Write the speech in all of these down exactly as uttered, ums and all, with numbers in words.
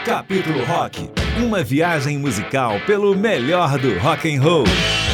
Capítulo Rock, uma viagem musical pelo melhor do rock and roll.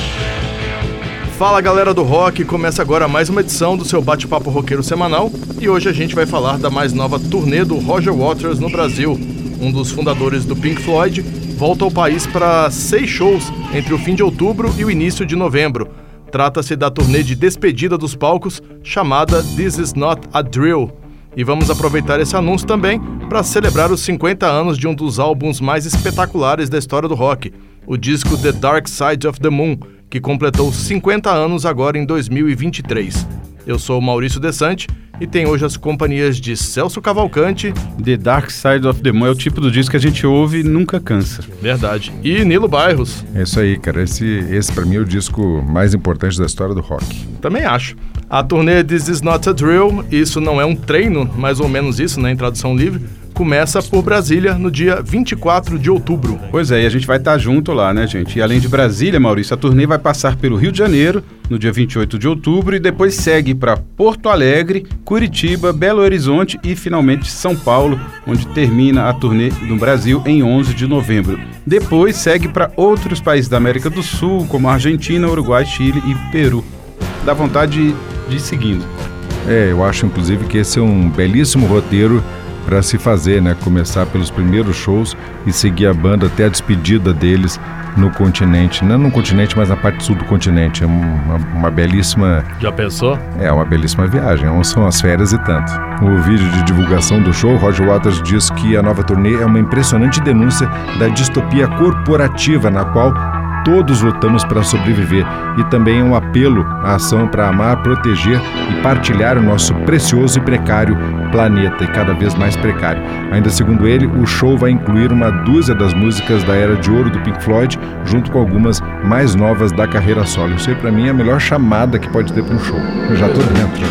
Fala galera do rock, começa agora mais uma edição do seu bate-papo roqueiro semanal e hoje a gente vai falar da mais nova turnê do Roger Waters no Brasil. Um dos fundadores do Pink Floyd volta ao país para seis shows entre o fim de outubro e o início de novembro. Trata-se da turnê de despedida dos palcos chamada This Is Not a Drill. E vamos aproveitar esse anúncio também para celebrar os cinquenta anos de um dos álbuns mais espetaculares da história do rock, o disco The Dark Side of the Moon, que completou cinquenta anos agora em dois mil e vinte e três. Eu sou o Maurício Desante e tenho hoje as companhias de Celso Cavalcante. The Dark Side of the Moon é o tipo do disco que a gente ouve e nunca cansa. Verdade. E Nilo Bairros. É isso aí, cara. Esse, esse pra mim é o disco mais importante da história do rock. Também acho. A turnê This Is Not a Drill, isso não é um treino, mais ou menos isso, né, em tradução livre, começa por Brasília no dia vinte e quatro de outubro. Pois é, e a gente vai estar junto lá, né, gente? E além de Brasília, Maurício, a turnê vai passar pelo Rio de Janeiro, no dia vinte e oito de outubro, e depois segue para Porto Alegre, Curitiba, Belo Horizonte e, finalmente, São Paulo, onde termina a turnê no Brasil em onze de novembro. Depois segue para outros países da América do Sul, como Argentina, Uruguai, Chile e Peru. Dá vontade de, de ir seguindo. É, eu acho, inclusive, que esse é um belíssimo roteiro para se fazer, né? Começar pelos primeiros shows e seguir a banda até a despedida deles no continente. Não no continente, mas na parte sul do continente. É uma, uma belíssima... Já pensou? É, uma belíssima viagem. São as férias e tanto. No vídeo de divulgação do show, Roger Waters diz que a nova turnê é uma impressionante denúncia da distopia corporativa na qual todos lutamos para sobreviver, e também é um apelo à ação para amar, proteger e partilhar o nosso precioso e precário planeta, e cada vez mais precário. Ainda segundo ele, o show vai incluir uma dúzia das músicas da era de ouro do Pink Floyd, junto com algumas mais novas da carreira solo. Isso aí para mim é a melhor chamada que pode ter para um show. Eu já tô dentro.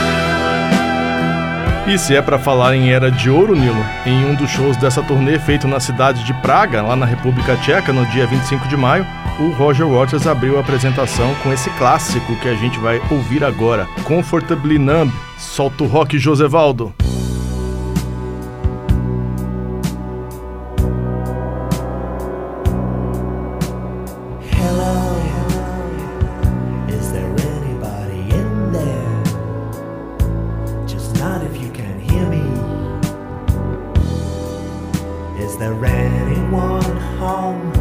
E se é para falar em Era de Ouro, Nilo, em um dos shows dessa turnê feito na cidade de Praga, lá na República Tcheca, no dia vinte e cinco de maio, o Roger Waters abriu a apresentação com esse clássico que a gente vai ouvir agora, Comfortably Numb. Solta o rock, Josevaldo! Is there anyone home?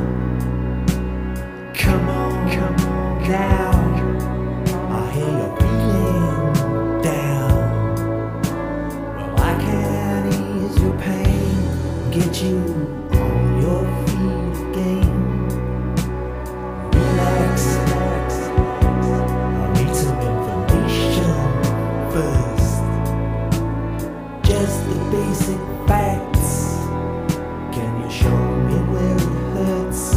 Come on, come on now. I hear you're feeling down. Well, I can ease your pain, get you on your feet again. Relax, relax. I need some information first. Just the basic facts. Can you show me where it hurts?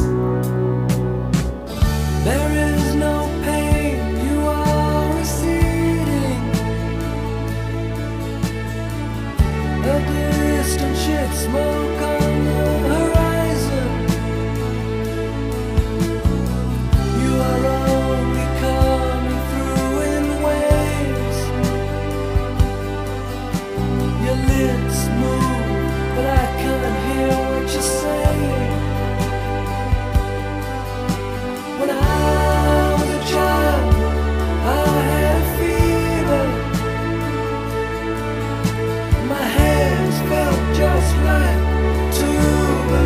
There is no pain, you are receding. A distant ship, smoke on the horizon. You are only coming through in waves. Your lips move, but I can't hear what you're saying. When I was a child, I had a fever. My hands felt just like tuba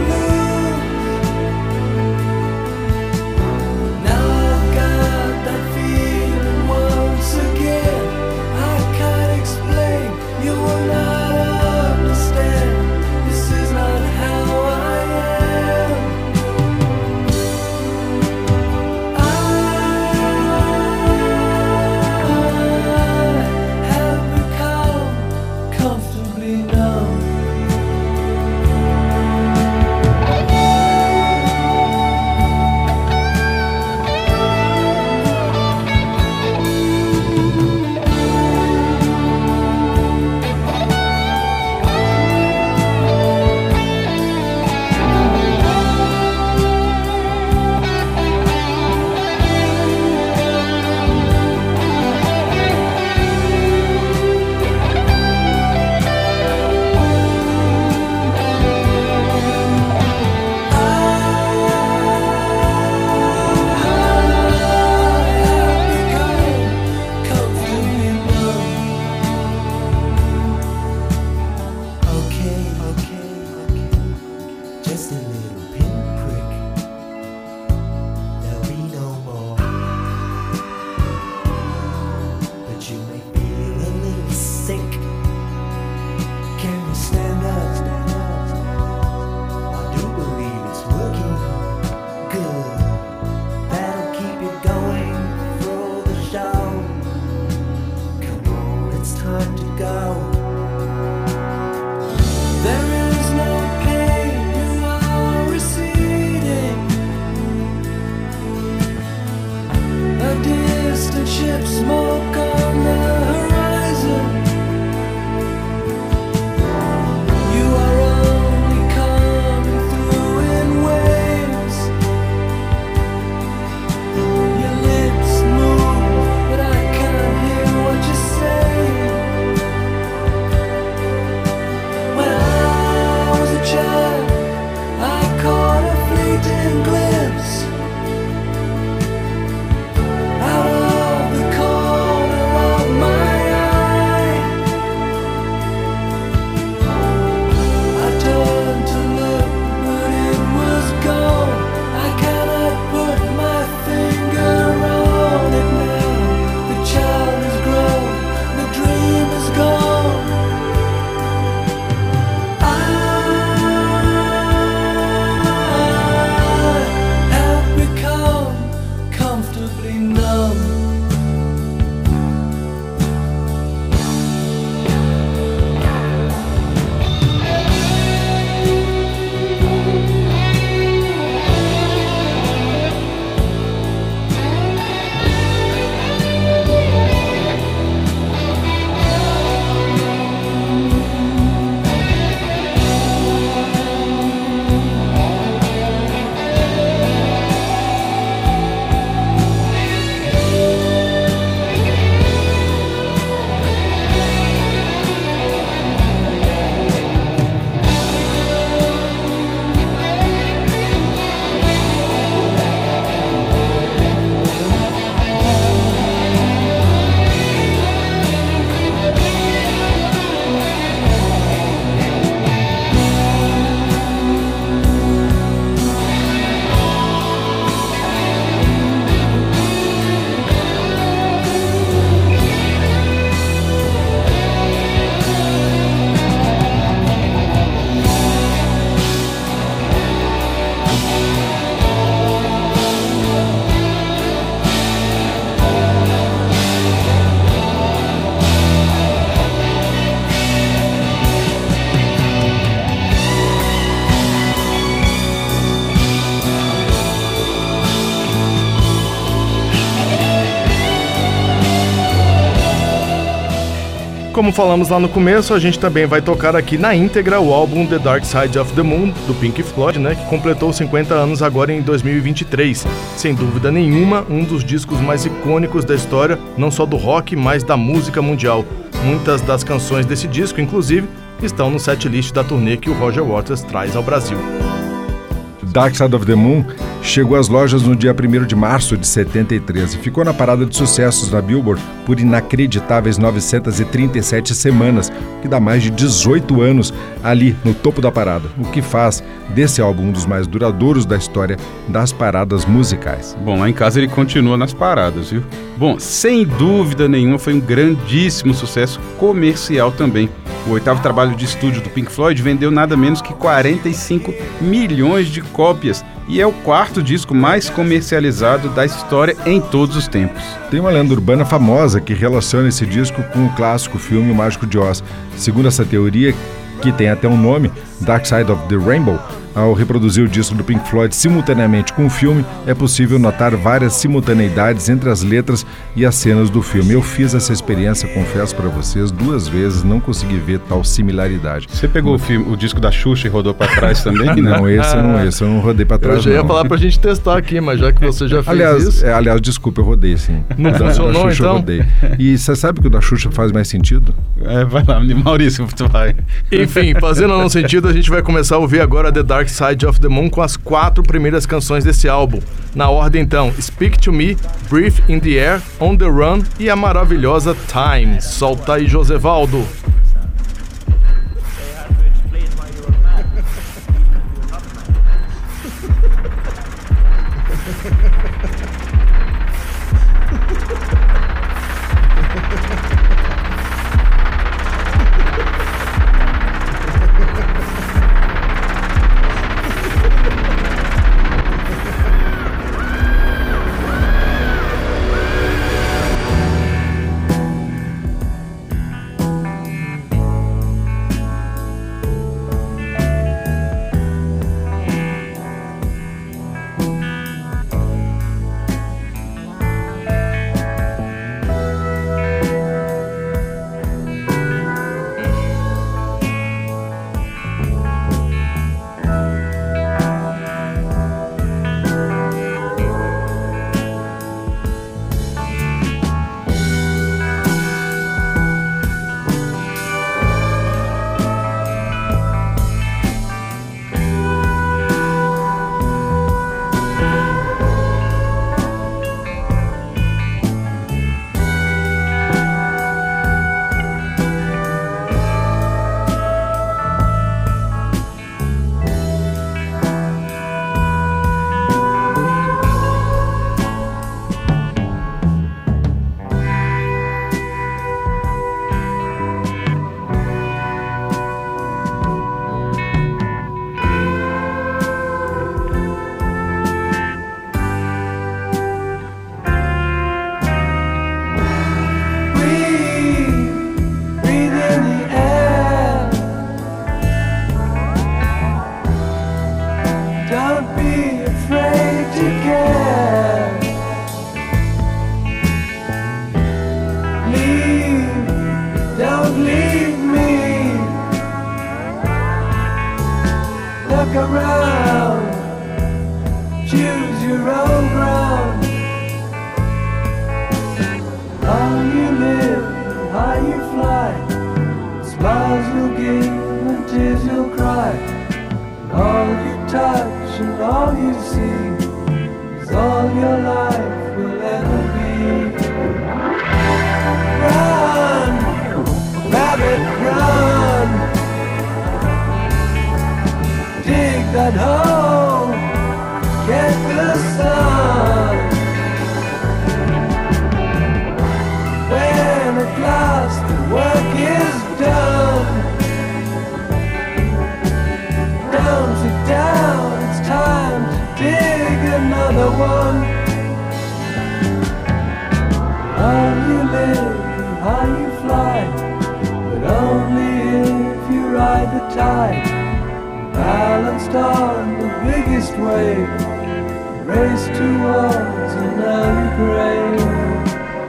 como falamos lá no começo, a gente também vai tocar aqui na íntegra o álbum The Dark Side of the Moon, do Pink Floyd, né, que completou cinquenta anos agora em dois mil e vinte e três. Sem dúvida nenhuma, um dos discos mais icônicos da história, não só do rock, mas da música mundial. Muitas das canções desse disco, inclusive, estão no setlist da turnê que o Roger Waters traz ao Brasil. Dark Side of the Moon chegou às lojas no dia primeiro de março de setenta e três e ficou na parada de sucessos na Billboard por inacreditáveis novecentas e trinta e sete semanas, que dá mais de dezoito anos ali no topo da parada, o que faz desse álbum um dos mais duradouros da história das paradas musicais. Bom, lá em casa ele continua nas paradas, viu? Bom, sem dúvida nenhuma foi um grandíssimo sucesso comercial também. O oitavo trabalho de estúdio do Pink Floyd vendeu nada menos que quarenta e cinco milhões de cópias e é o quarto disco mais comercializado da história em todos os tempos. Tem uma lenda urbana famosa que relaciona esse disco com o clássico filme O Mágico de Oz. Segundo essa teoria, que tem até um nome, Dark Side of the Rainbow, ao reproduzir o disco do Pink Floyd simultaneamente com o filme, é possível notar várias simultaneidades entre as letras e as cenas do filme. Eu fiz essa experiência, confesso para vocês, duas vezes, não consegui ver tal similaridade. Você pegou o, filme, o disco da Xuxa e rodou para trás também? Né? Não, esse eu não, esse eu não rodei para trás. Eu já ia não. falar pra gente testar aqui, mas já que você já fez aliás, isso... É, aliás, desculpa, eu rodei sim. Não da, funcionou, da Xuxa então? Eu rodei. E você sabe que o da Xuxa faz mais sentido? É, vai lá, Maurício, tu vai. Enfim, fazendo ou não sentido, a gente vai começar a ouvir agora The Dark Side of the Moon com as quatro primeiras canções desse álbum. Na ordem, então, Speak to Me, Breathe in the Air, On the Run e a maravilhosa Time. Solta aí, Josevaldo.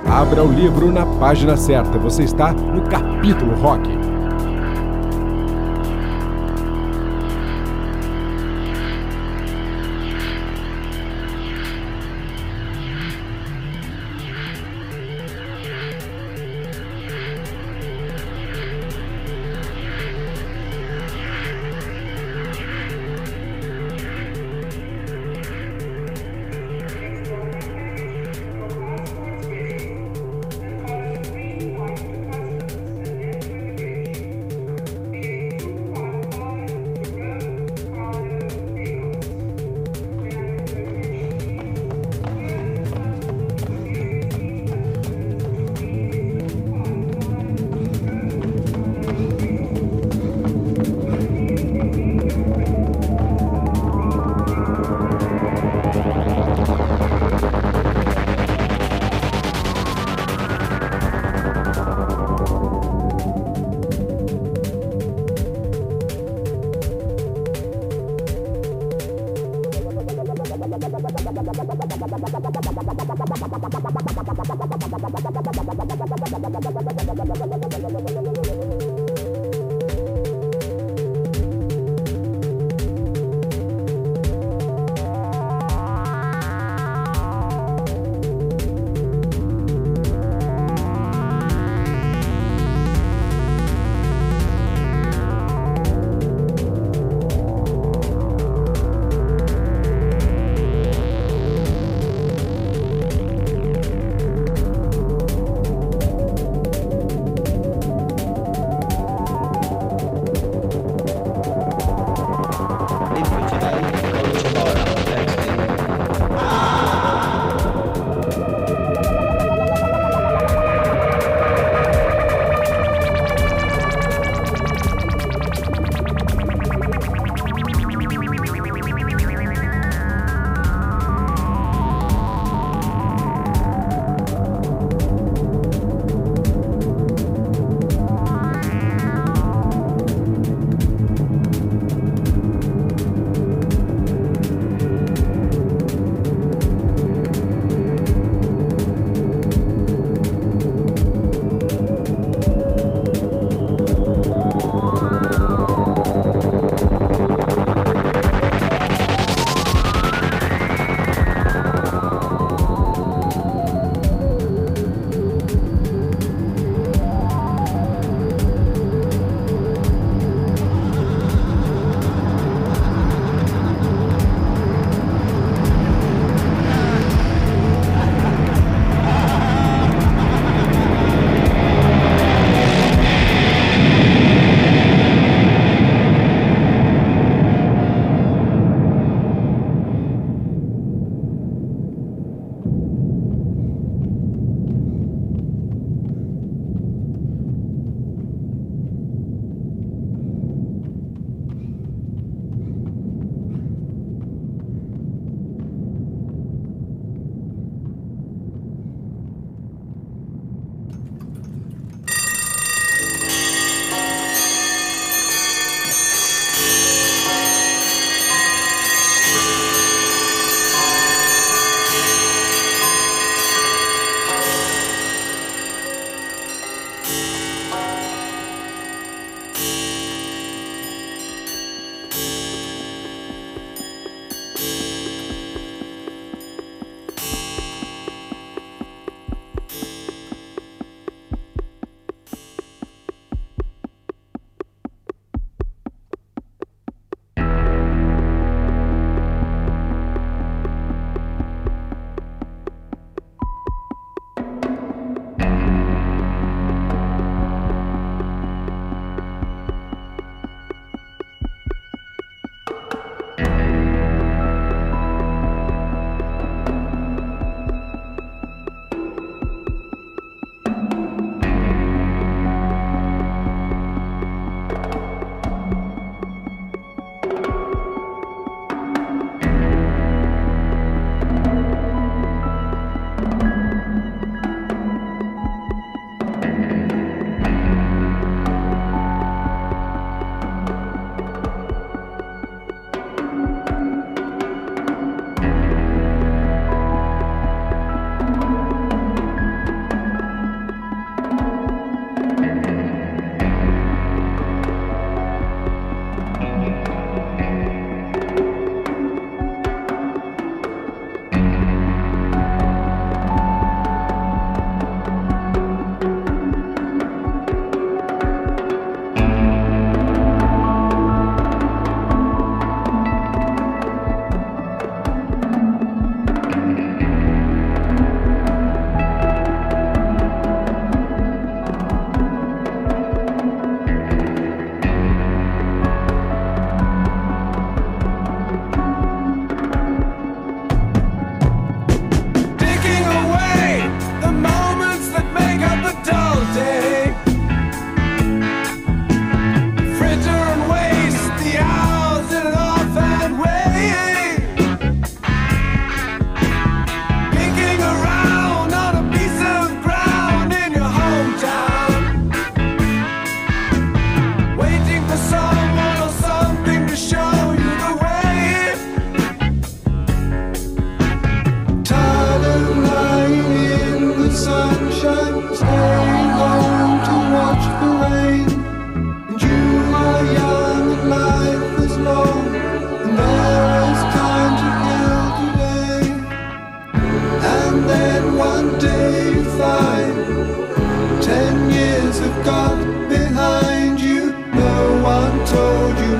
Abra o livro na página certa. Você está no capítulo rock.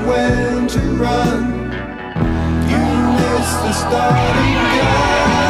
when to run. You miss the starting gun.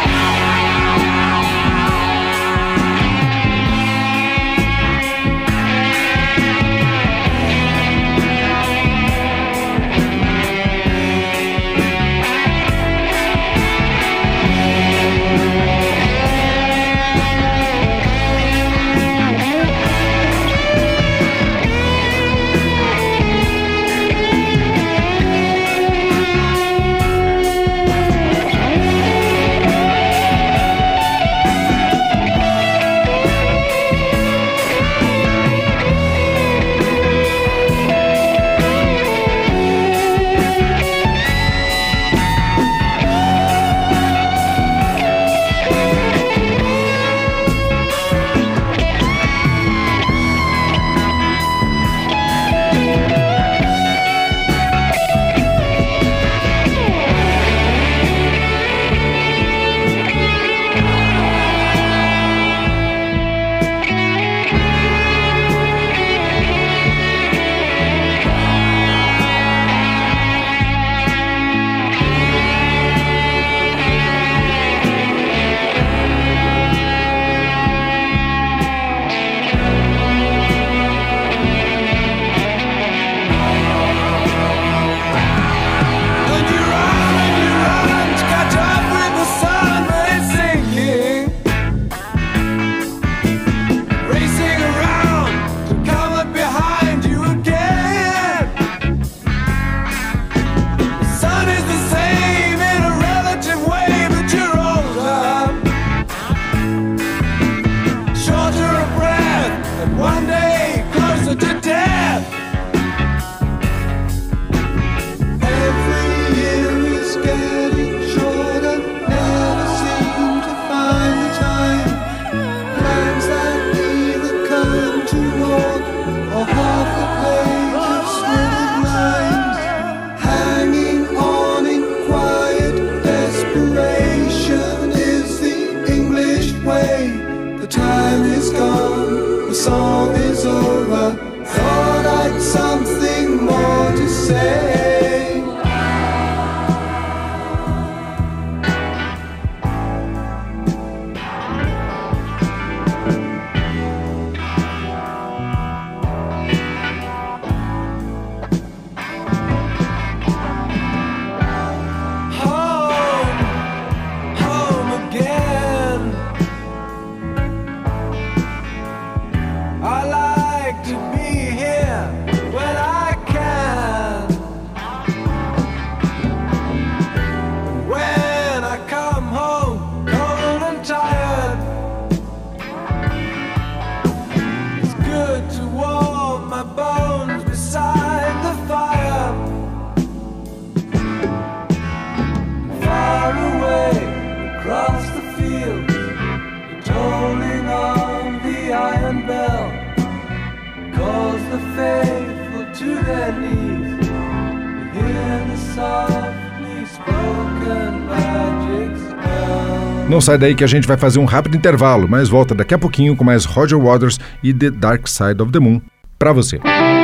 Não sai daí que a gente vai fazer um rápido intervalo, mas volta daqui a pouquinho com mais Roger Waters e The Dark Side of the Moon pra você.